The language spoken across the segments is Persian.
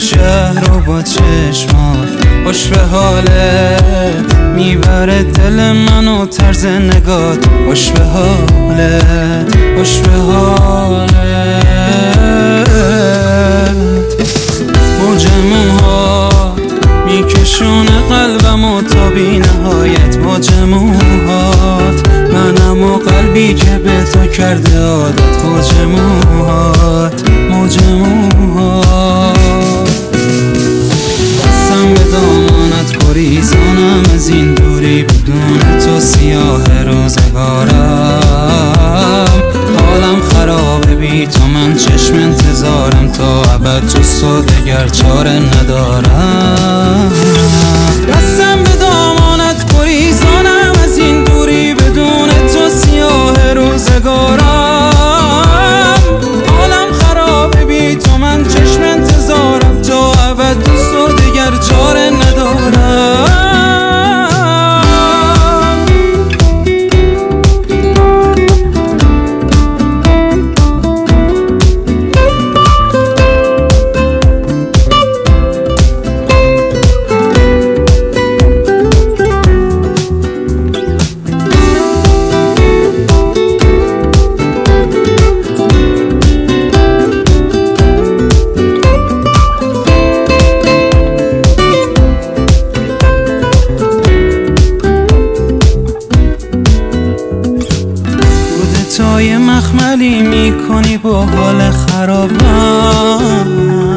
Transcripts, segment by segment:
شهر و با چشمات خوش به حالت میبره دل منو طرز نگات خوش به حالت خوش به حالت موج موهات میکشونه قلبمو تا بی نهایت موج موهات منم و قلبی که به تو کرده عادت موج موهات موج موهات دستم به دامانت گریزانم از این دوری بدون تو سیاه روزگارم حالم خرابه بی تو من چشم انتظارم تا ابد جز تو دگر چاره ندارم دستم به دامانت گریزانم از این دوری بدون تو سیاه روزگارم حالم خرابه بی تو من چشم انتظارم تا ابد جز تو دگر چاره ندارم تای مخملی میکنی با حال خرابم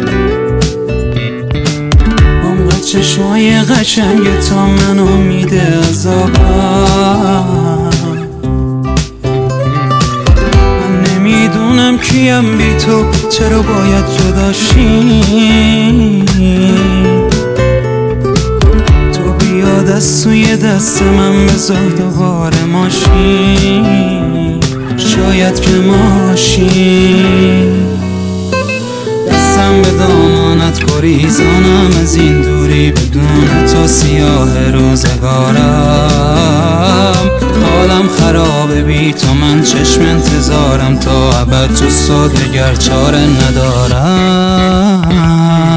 عمق چشمای قشنگ تا منو میده عذابم من نمیدونم کیم بی تو چرا باید جدا شی تو بیا دست توی دست من بذار دوباره ماشین شاید که ماشی دستم به دامانت گریزانم از این دوری بدون تو سیاه روزگارم حالم خرابه بی تو من چشم انتظارم تا ابد جز تو دگر چاره ندارم